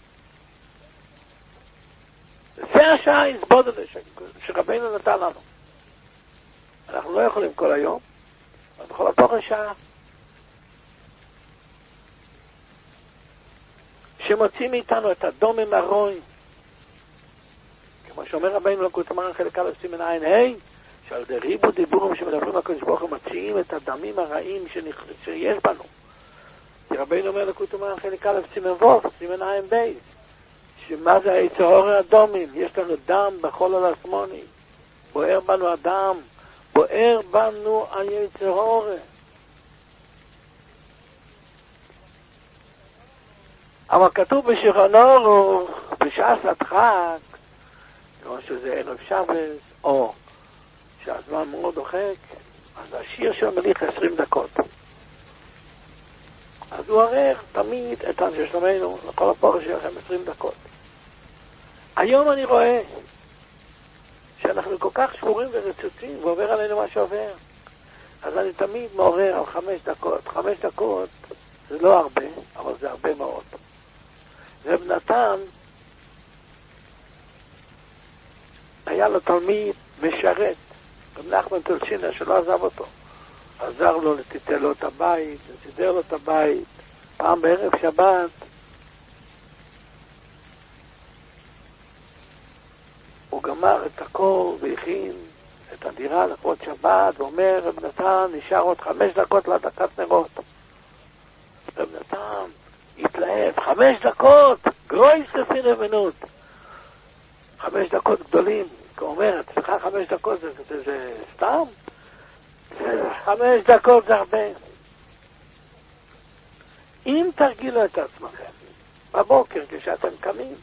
זה השעה הסבודל שרבינו נתן לנו. אנחנו לא יכולים כל היום, אבל בכל הפוך השעה. שמוצאים מאיתנו את הדומים הרואים. כמו שאומר רבינו לקוט המרה חלק א' סימן עין ה', שעל ידי ריבו דיבורים שמדברים לקדוש ברוך הוא מציעים את הדמים הרעים שיש בנו. כי רבינו אומר לקוט המרה חלק א' סימן ו' סימן עין ב', שמה זה היצר אור הדומים? יש לנו דם בכל הלסמונים, בוער בנו הדם, בוער בנו היצר אור. אבל כתוב בשולחן אורוך, בשעת הדחק, או שזה ערב שבת, או שהזמן מאוד דוחק, אז השיר של מליך עשרים דקות. אז הוא ערך תמיד את אנשי שלומנו, לכל הפורש שלכם עשרים דקות. היום אני רואה שאנחנו כל כך שבורים ורצוצים, ועובר עלינו מה שעובר. אז אני תמיד מעורר על חמש דקות. חמש דקות זה לא הרבה, אבל זה הרבה מאוד. רב נתן, היה לו תלמיד משרת, רב נחמן טולשינה, שלא עזב אותו. עזר לו, לטיטל לו את הבית, לסידר לו את הבית. פעם בערב שבת, הוא גמר את הכל והכין את הדירה לכבוד שבת, ואומר, רב נתן, נשאר עוד חמש דקות להדלקת נרות. רב נתן התלהב, חמש דקות, גרויס לפי רבנות. חמש דקות גדולים, הוא אומר, אצלך חמש דקות זה, זה, זה סתם? חמש דקות זה הרבה. אם תרגילו את עצמכם, בבוקר כשאתם קמים,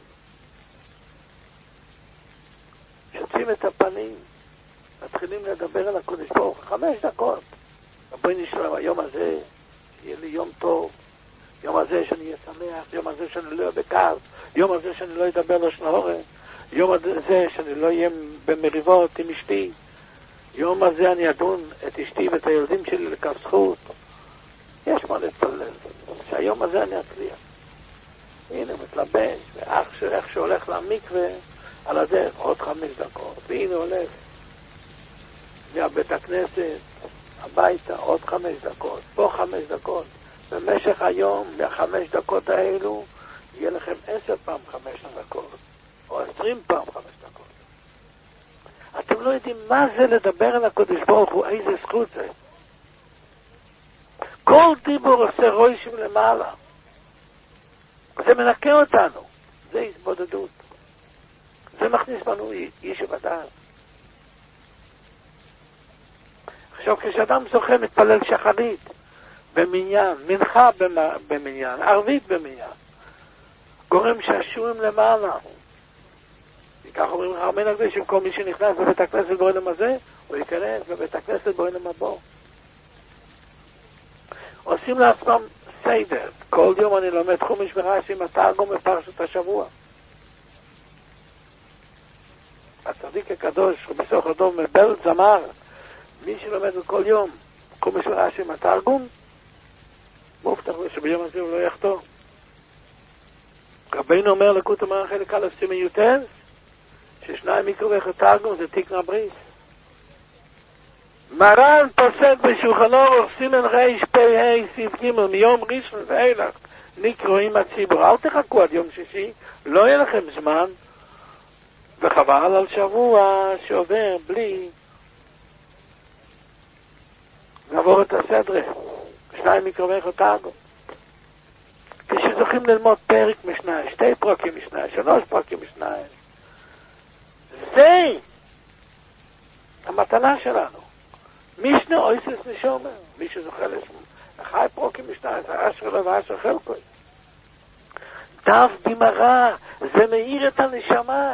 שוצאים את הפנים, מתחילים לדבר על הקודש ברוך, חמש דקות. רבי נשלם, היום הזה, שיהיה לי יום טוב, יום הזה שאני אהיה שמח, יום הזה שאני לא אהיה בכעס, יום הזה שאני לא אדבר לשון הרע, יום הזה שאני לא אהיה במריבות עם אשתי, יום הזה אני אדון את אשתי ואת הילדים שלי לכף זכות. יש מה להתפלל, שהיום הזה אני אצליח. הנה מתלבש, ואיך שהולך למקווה, על הדרך עוד חמש דקות, והנה הולך מהבית הכנסת הביתה עוד חמש דקות, פה חמש דקות. במשך היום, מהחמש דקות האלו, יהיה לכם עשר פעם חמש דקות, או עשרים פעם חמש דקות. אתם לא יודעים מה זה לדבר על הקודש ברוך הוא, איזה זכות זה. כל דיבור עושה רוישים למעלה. זה מנקה אותנו. זה התבודדות. זה מכניס בנו איש ובדעת. עכשיו, כשאדם זוכה מתפלל שחרית במניין, מנחה במניין, ערבית במניין, גורם שעשועים למעלה. וכך אומרים הרמן הקדושים, כל מי שנכנס בבית הכנסת בעולם הזה, הוא ייכנס בבית הכנסת בעולם הבא. עושים לעצמם סדר. כל יום אני לומד חומש ורש"י עם התרגום בפרשת השבוע. הצדיק הקדוש, בסוך הדוב מבלץ אמר, מי שלומד כל יום חומש ורש"י עם התרגום, מובטח לו שביום הזה הוא לא יחטוא. רבינו אומר לקוט אמר חלק א' סימן יותר, ששניים יקראו איך התרגום זה תיקנה בריס. מרן פוסק בשולחן אורוך סימן רייש פי ה' סעיף ג' מיום ראשון ואילך נקראו עם הציבור. אל תחכו עד יום שישי, לא יהיה לכם זמן, וחבל על שבוע שעובר בלי לעבור את הסדרה. שניים יקראו איך התרגום. כשזוכים ללמוד פרק משנה, שתי פרקים משנה, שלוש פרקים משנה, זה המתנה שלנו. משנה אויסס נשומר, מי שזוכה לשמור. החי פרוקים משנה, זה אשר לו ואשר חלקו. דף גמרא, זה מאיר את הנשמה.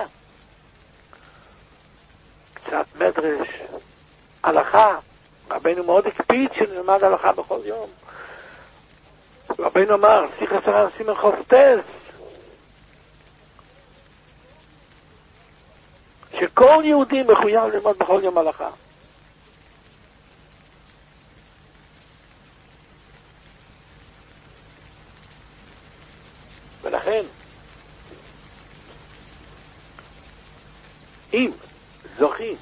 קצת מדרש, הלכה. רבינו מאוד הקפיד שנלמד הלכה בכל יום. רבינו אמר, שיחה סרן סימן חופטס, שכל יהודי מחויב ללמוד בכל יום הלכה. ולכן, אם זוכים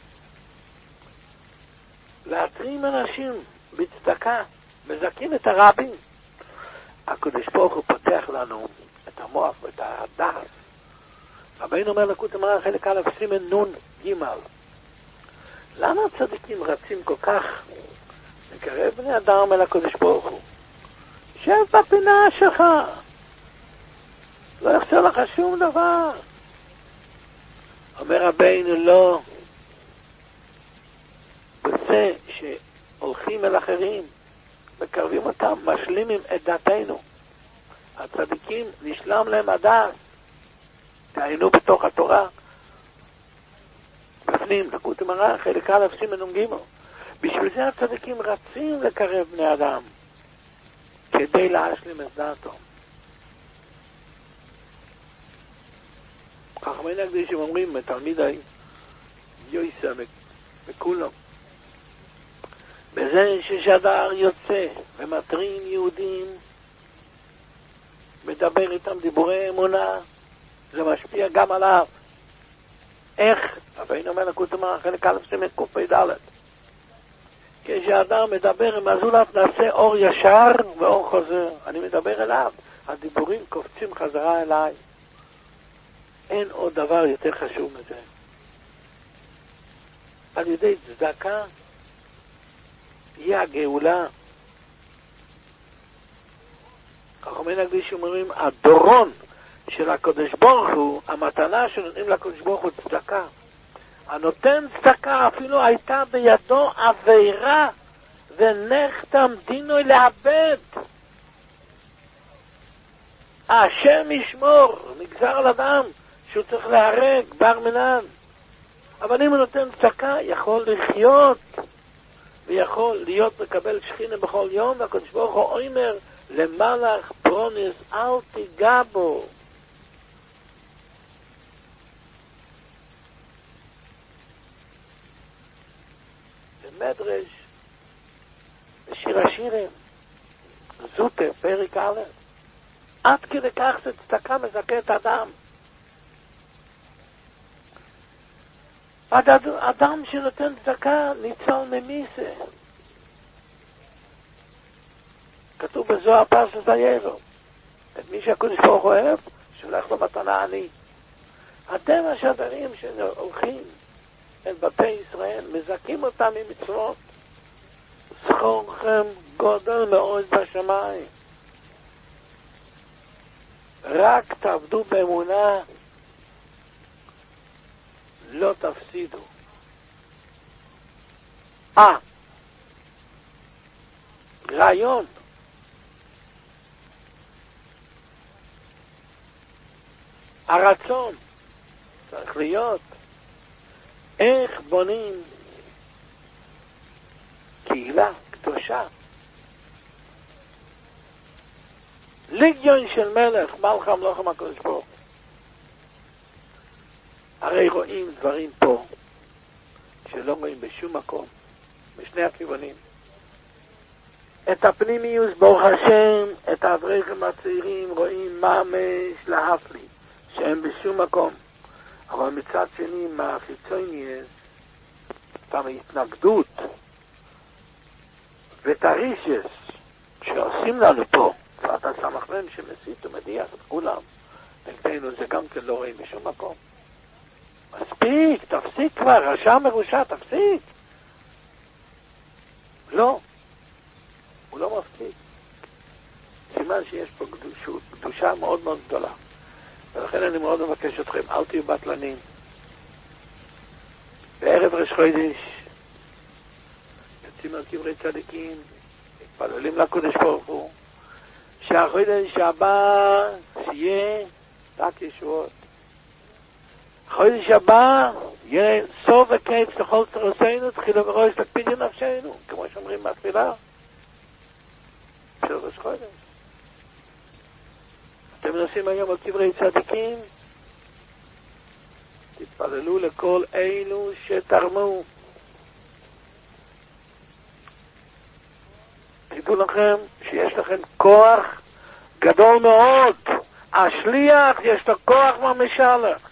להתרים אנשים בצדקה, מזכים את הרבים, הקדוש ברוך הוא פותח לנו את המוח ואת הדעת. רבינו אומר לקוט אמר חלק א' סימן נון ג', למה הצדיקים רצים כל כך לקרב בני אדם אל הקדוש ברוך הוא? שב בפינה שלך, לא יחסר לך שום דבר. אומר רבינו לא, בזה שהולכים אל אחרים, מקרבים אותם, משלימים את דעתנו. הצדיקים נשלם להם הדעת. תעיינו בתוך התורה. בפנים, לקוטי מראה, חלק א' סימן נ"ג. בשביל זה הצדיקים רצים לקרב בני אדם, כדי להשלים את דעתו. חכמי הקדישים אומרים, תלמידי יויסה וכולם, בזה ששדר יוצא ומטרים יהודים, מדבר איתם דיבורי אמונה, זה משפיע גם עליו. איך? רבינו אומר לקוטי מראה, חלק א' סימן קפ"ד. כשאדם מדבר עם הזולת נעשה אור ישר ואור חוזר. אני מדבר אליו, הדיבורים קופצים חזרה אליי. אין עוד דבר יותר חשוב מזה. על ידי צדקה תהיה הגאולה. חכמי הקדישים אומרים, הדורון של הקדוש ברוך הוא, המתנה שנותנים לקדוש ברוך הוא צדקה. הנותן צדקה אפילו הייתה בידו עבירה ונחתם דינו לאבד. השם ישמור, נגזר על אדם שהוא צריך להרג, בר מינן. אבל אם הוא נותן צדקה, יכול לחיות ויכול להיות מקבל שכינה בכל יום, והקדוש ברוך הוא אומר למלאך פרוניס אל תיגע בו. במדרש, בשיר השירים, זוטה, פרק א', עד כדי כך שצדקה מזכה את האדם. אדם שנותן צדקה ניצל ממיסה. כתוב בזוהר פרשת וירא, את מי שהקדוש ברוך הוא אוהב, שולח לו מתנה עני. אתם השדרים שהולכים אל בתי ישראל, מזכים אותם ממצוות, שכורכם גודל מאוד בשמיים. רק תעבדו באמונה, לא תפסידו. אה, רעיון. הרצון צריך להיות איך בונים קהילה קדושה. ליגיון של מלך, מלך המלוך הקדוש ברוך. הרי רואים דברים פה שלא רואים בשום מקום, בשני הכיוונים. את הפנימיוס ברוך השם, את האברכים הצעירים רואים ממש להפליא, שהם בשום מקום. אבל מצד שני, מהחיצוניוס, פעם ההתנגדות ותרישס שעושים לנו פה, ואתה סמך להם שמסית ומדיח את כולם, נגדנו זה גם כן לא רואים בשום מקום. מספיק, תפסיק כבר, רשע מרושע, תפסיק. לא, הוא לא מפסיק. סימן שיש פה קדושה, קדושה מאוד מאוד גדולה. ולכן אני מאוד מבקש אתכם, אל תהיו בטלנים. בערב ראש חודש, יוצאים על קברי צדיקים, מתפללים לקדוש ברוך הוא, שהחודש הבא שיהיה רק ישועות. חודש הבא יהיה סוף וקץ לכל צרותינו, תחילה וראש תקפיד נפשנו, כמו שאומרים בתפילה של ראש חודש. אתם נוסעים היום על קברי צדיקים, תתפללו לכל אלו שתרמו. תדעו לכם שיש לכם כוח גדול מאוד. השליח יש לו כוח מהמשלח.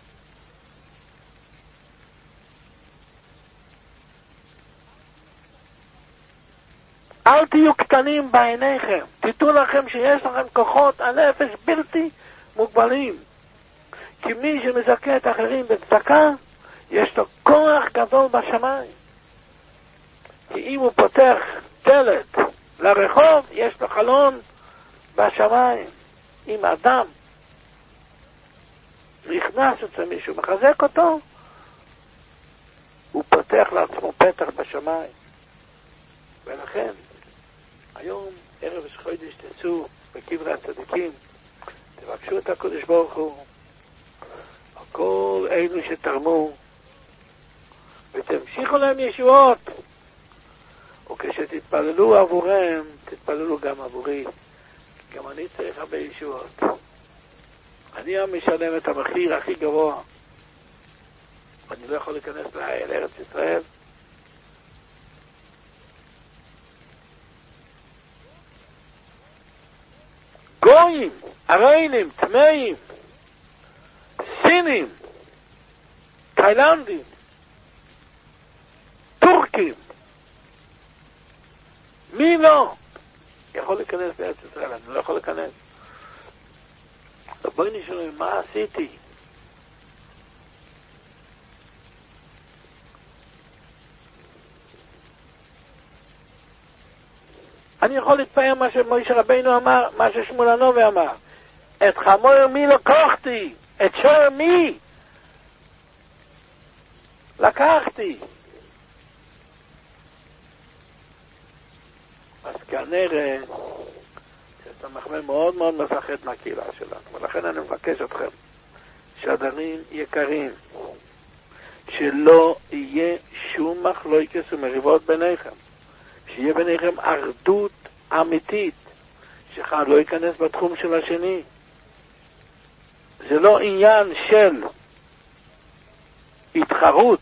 אל תהיו קטנים בעיניכם. תדעו לכם שיש לכם כוחות הנפש בלתי מוגבלים. כי מי שמזכה את האחרים בצדקה, יש לו כוח גדול בשמיים. כי אם הוא פותח דלת לרחוב, יש לו חלון בשמיים. אם אדם נכנס אצל מישהו, מחזק אותו, הוא פותח לעצמו פתח בשמיים. ולכן, היום, ערב ראש חודש, תצאו בקברי הצדיקים, תבקשו את הקדוש ברוך הוא, כל אלו שתרמו, ותמשיכו להם ישועות, וכשתתפללו עבורם, תתפללו גם עבורי, גם אני צריך הרבה ישועות. אני משלם את המחיר הכי גבוה, ואני לא יכול להיכנס לארץ ישראל. גויים, עריינים, טמאים, סינים, תאילנדים, טורקים, מי לא יכול להיכנס לארץ ישראל? אני לא יכול להיכנס. בואי נשאל, מה עשיתי? אני יכול להתפעם מה שמשה רבינו אמר, מה ששמואל הנביא אמר. את חמור מי לקחתי, את שור מי לקחתי. אז כנראה שאתה מחמל מאוד מאוד מפחד מהקהילה שלנו, ולכן אני מבקש אתכם, שדרים יקרים, שלא יהיה שום מחלוקת ומריבות ביניכם, שיהיה ביניכם אחדות אמיתית, שאחד לא ייכנס בתחום של השני. זה לא עניין של התחרות,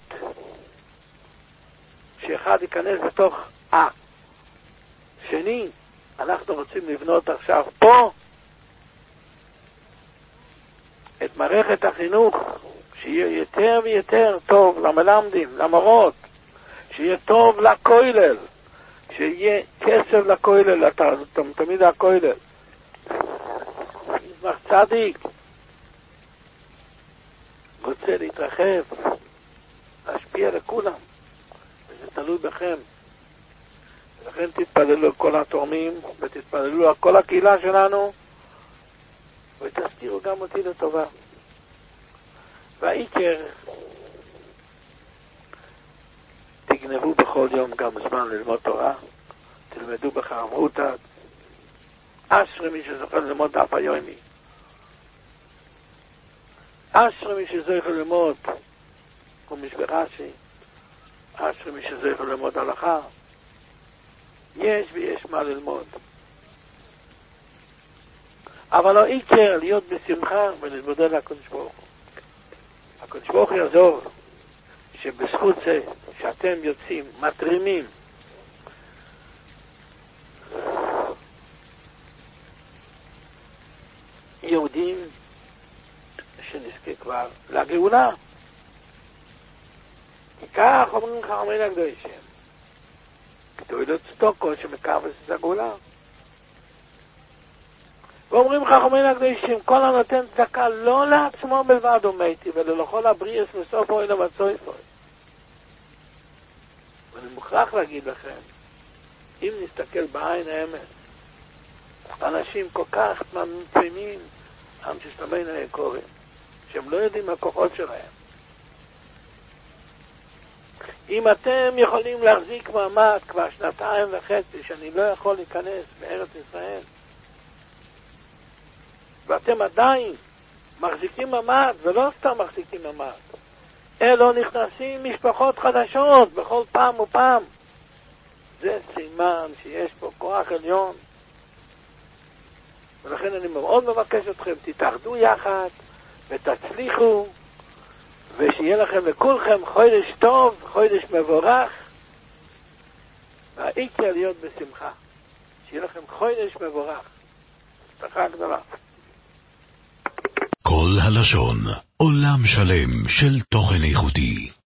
שאחד ייכנס בתוך השני. אנחנו רוצים לבנות עכשיו פה את מערכת החינוך, שיהיה יותר ויותר טוב למלמדים, למורות, שיהיה טוב לכולל, שיהיה כסף לכולל, תמיד הכולל. נשמח צדיק רוצה להתרחב, להשפיע לכולם, וזה תלוי בכם. ולכן תתפללו כל התורמים, ותתפללו על כל הקהילה שלנו, ותזכירו גם אותי לטובה. והעיקר, תגנבו בכל יום גם זמן ללמוד תורה, תלמדו בחרמותא, אשרי מי שזוכה ללמוד דף היומי, אשרי מי שזוכה ללמוד ומשברשי, אשרי מי שזוכה ללמוד הלכה. יש ויש מה ללמוד, אבל העיקר להיות בשמחה ולהתבודד לקדוש ברוך הוא. הקדוש ברוך הוא יעזור שבזכות זה שאתם יוצאים, מתרימים, יהודים שנזכה כבר לגאולה. כי כך אומרים חכמינו הקדושים, גדולות צדוקו שמקרבס את הגאולה. ואומרים חכמינו הקדושים, כל הנותן צדקה לא לעצמו בלבד ומתי, ולכל הבריאס מסוף אוי למצויפוי. ואני מוכרח להגיד לכם, אם נסתכל בעין האמת, אנשים כל כך תמימים, עם ששתמינו היקורים, שהם לא יודעים הכוחות שלהם. אם אתם יכולים להחזיק מעמד כבר שנתיים וחצי, שאני לא יכול להיכנס בארץ ישראל, ואתם עדיין מחזיקים מעמד, ולא סתם מחזיקים מעמד, אלו נכנסים משפחות חדשות בכל פעם ופעם, זה סימן שיש פה כוח עליון. ולכן אני מאוד מבקש אתכם, תתאחדו יחד ותצליחו, ושיהיה לכם לכולכם חודש טוב, חודש מבורך, והעיקר להיות בשמחה. שיהיה לכם חודש מבורך. הצלחה גדולה. כל הלשון, עולם שלם של תוכן איכותי.